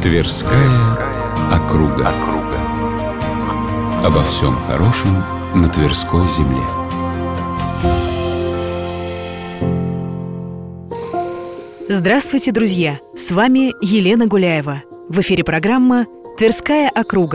Тверская округа. Обо всем хорошем на Тверской земле. Здравствуйте, друзья! С вами Елена Гуляева. В эфире программа «Тверская округа».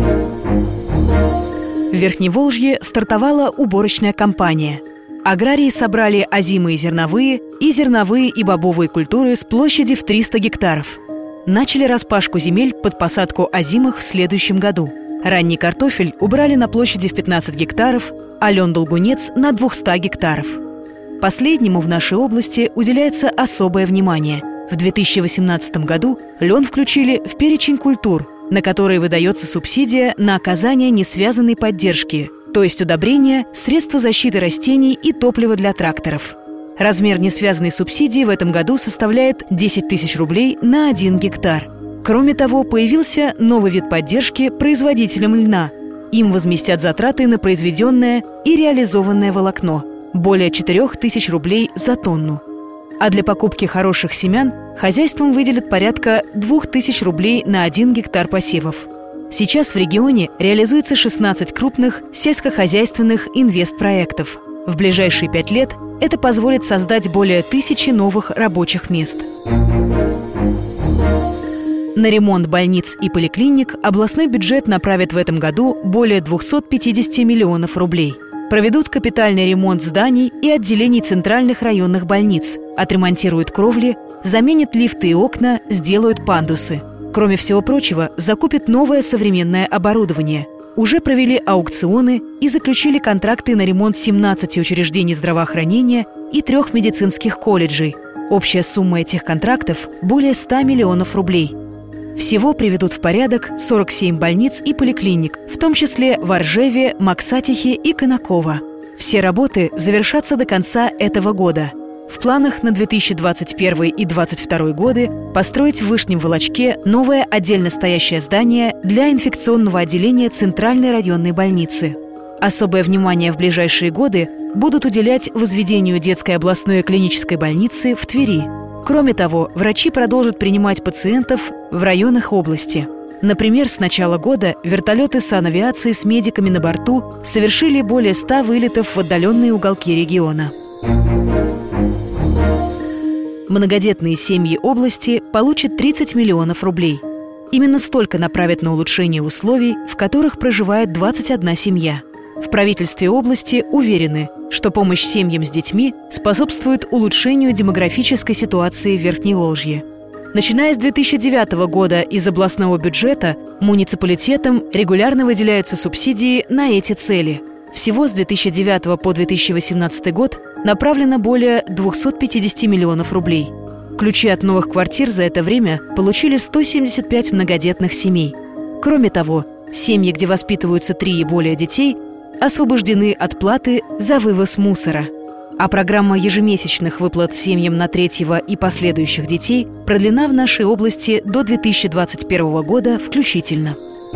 В Верхневолжье стартовала уборочная кампания. Аграрии собрали озимые зерновые и бобовые культуры с площади в 300 гектаров. Начали распашку земель под посадку озимых в следующем году. Ранний картофель убрали на площади в 15 гектаров, а лен-долгунец на 200 гектаров. Последнему в нашей области уделяется особое внимание. В 2018 году лен включили в перечень культур, на которые выдается субсидия на оказание несвязанной поддержки, то есть удобрения, средства защиты растений и топливо для тракторов. Размер несвязанной субсидии в этом году составляет 10 тысяч рублей на 1 гектар. Кроме того, появился новый вид поддержки производителям льна. Им возместят затраты на произведенное и реализованное волокно – более 4 тысяч рублей за тонну. А для покупки хороших семян хозяйствам выделят порядка 2 тысяч рублей на 1 гектар посевов. Сейчас в регионе реализуется 16 крупных сельскохозяйственных инвестпроектов. В ближайшие 5 лет это позволит создать более 1000 новых рабочих мест. На ремонт больниц и поликлиник областной бюджет направит в этом году более 250 миллионов рублей. Проведут капитальный ремонт зданий и отделений центральных районных больниц, отремонтируют кровли, заменят лифты и окна, сделают пандусы. Кроме всего прочего, закупят новое современное оборудование. Уже провели аукционы и заключили контракты на ремонт 17 учреждений здравоохранения и 3 медицинских колледжей. Общая сумма этих контрактов – более 100 миллионов рублей. Всего приведут в порядок 47 больниц и поликлиник, в том числе в Оржеве, Максатихе и Конаково. Все работы завершатся до конца этого года. В планах на 2021 и 2022 годы построить в Вышнем Волочке новое отдельно стоящее здание для инфекционного отделения Центральной районной больницы. Особое внимание в ближайшие годы будут уделять возведению детской областной клинической больницы в Твери. Кроме того, врачи продолжат принимать пациентов в районах области. Например, с начала года вертолеты санавиации с медиками на борту совершили более 100 вылетов в отдаленные уголки региона. Многодетные семьи области получат 30 миллионов рублей. Именно столько направят на улучшение условий, в которых проживает 21 семья. В правительстве области уверены, что помощь семьям с детьми способствует улучшению демографической ситуации в Верхневолжье. Начиная с 2009 года из областного бюджета муниципалитетам регулярно выделяются субсидии на эти цели. Всего с 2009 по 2018 год направлено более 250 миллионов рублей. Ключи от новых квартир за это время получили 175 многодетных семей. Кроме того, семьи, где воспитываются 3 и более детей, освобождены от платы за вывоз мусора. А программа ежемесячных выплат семьям на 3-го и последующих детей продлена в нашей области до 2021 года включительно.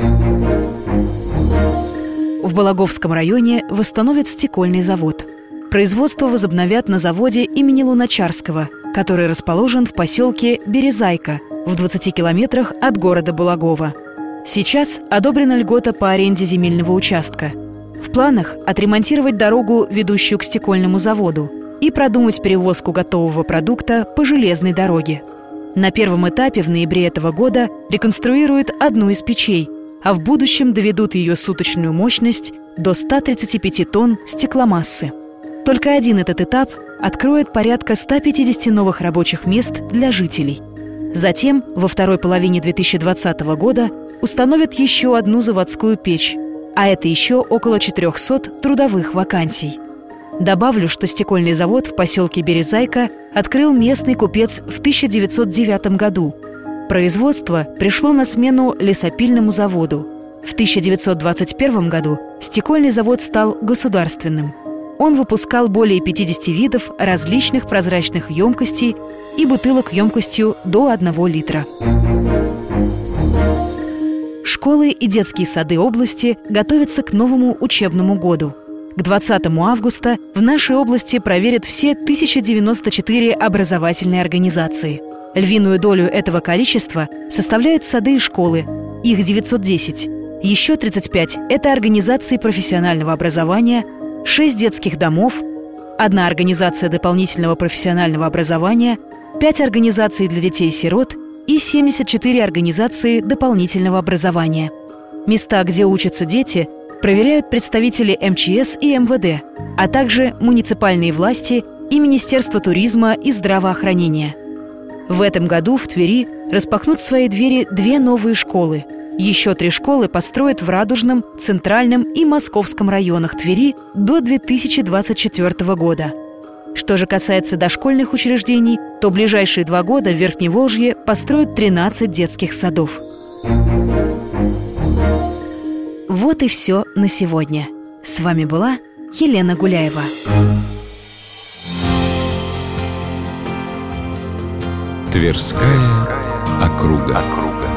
В Балаговском районе восстановят стекольный завод. Производство возобновят на заводе имени Луначарского, который расположен в поселке Березайка в 20 километрах от города Балагова. Сейчас одобрена льгота по аренде земельного участка. В планах отремонтировать дорогу, ведущую к стекольному заводу, и продумать перевозку готового продукта по железной дороге. На первом этапе в ноябре этого года реконструируют одну из печей, а в будущем доведут ее суточную мощность до 135 тонн стекломассы. Только один этот этап откроет порядка 150 новых рабочих мест для жителей. Затем, во второй половине 2020 года, установят еще одну заводскую печь, а это еще около 400 трудовых вакансий. Добавлю, что стекольный завод в поселке Березайка открыл местный купец в 1909 году. Производство пришло на смену лесопильному заводу. В 1921 году стекольный завод стал государственным. Он выпускал более 50 видов различных прозрачных емкостей и бутылок емкостью до 1 литра. Школы и детские сады области готовятся к новому учебному году. К 20 августа в нашей области проверят все 1094 образовательные организации. Львиную долю этого количества составляют сады и школы, их 910. Еще 35 – это организации профессионального образования, 6 детских домов, 1 организация дополнительного профессионального образования, 5 организаций для детей-сирот и 74 организации дополнительного образования. Места, где учатся дети, проверяют представители МЧС и МВД, а также муниципальные власти и Министерство туризма и здравоохранения. В этом году в Твери распахнут свои двери 2 новые школы. Еще 3 школы построят в Радужном, Центральном и Московском районах Твери до 2024 года. Что же касается дошкольных учреждений, то в ближайшие 2 года в Верхневолжье построят 13 детских садов. Вот и все на сегодня. С вами была Елена Гуляева. Тверская округа.